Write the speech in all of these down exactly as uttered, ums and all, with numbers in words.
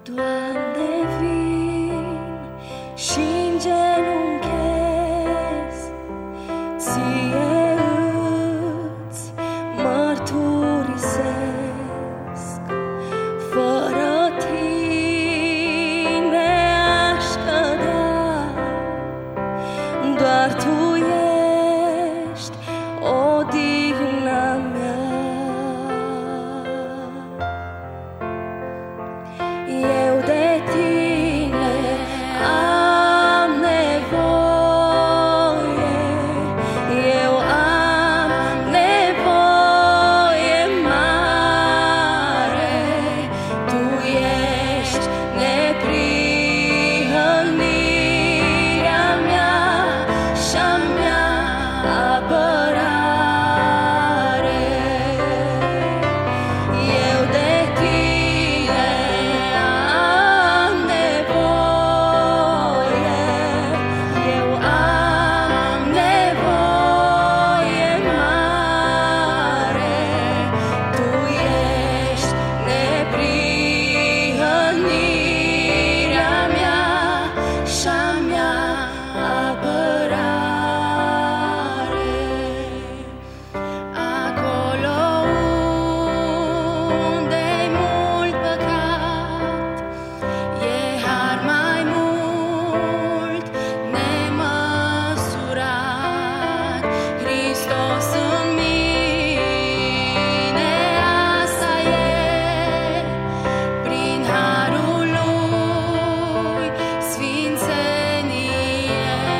Doamne, vin și-n genunchez, Ție îți mărturisesc. Fără Tine aș cădea, doar Tu ești odihna mea. Eu de Tine am nevoie, eu am nevoie mare. Tu ești neprihănirea mea și-a mea apărare. Eu de Tine am nevoie, eu am nevoie mare. Tu ești neprihănirea mea și-a mea apărare. Acolo unde-i mult păcat, e har mai mult nemăsurat. Hristos în mine, asta e, prin harul Lui sfințenie.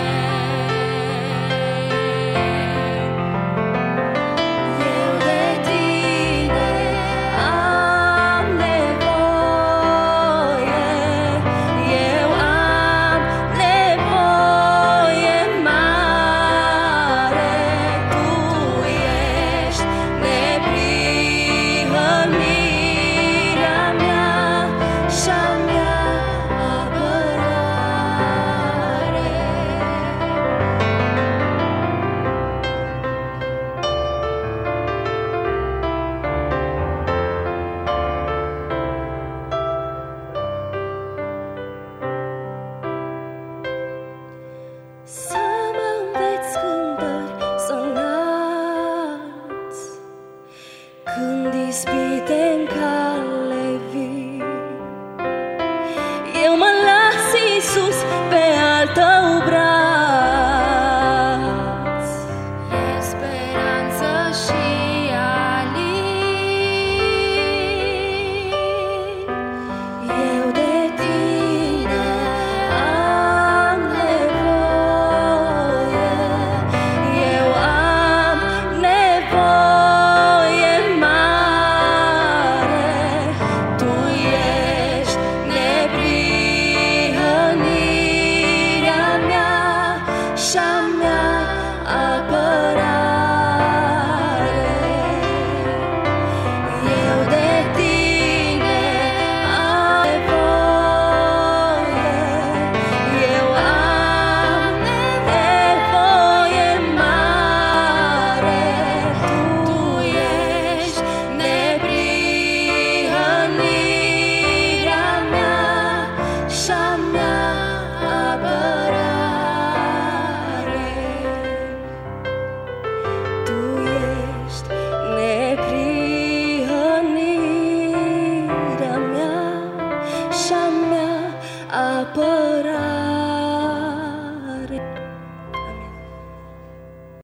Eu de Tine am nevoie, eu am nevoie mare. Tu ești neprihănirea mea și-a mea apărare. Să mă înveți cântări să înalți, când ispite-n cale vin. Eu mă las, Iisus, pe al Tău braț. E speranță și alin. Eu de Tine am nevoie, eu am nevoie mare. Tu ești neprihănirea mea și-a mea apărare. Eu de Tine am nevoie, eu am nevoie mare. Tu ești neprihănirea mea și-a mea apărare.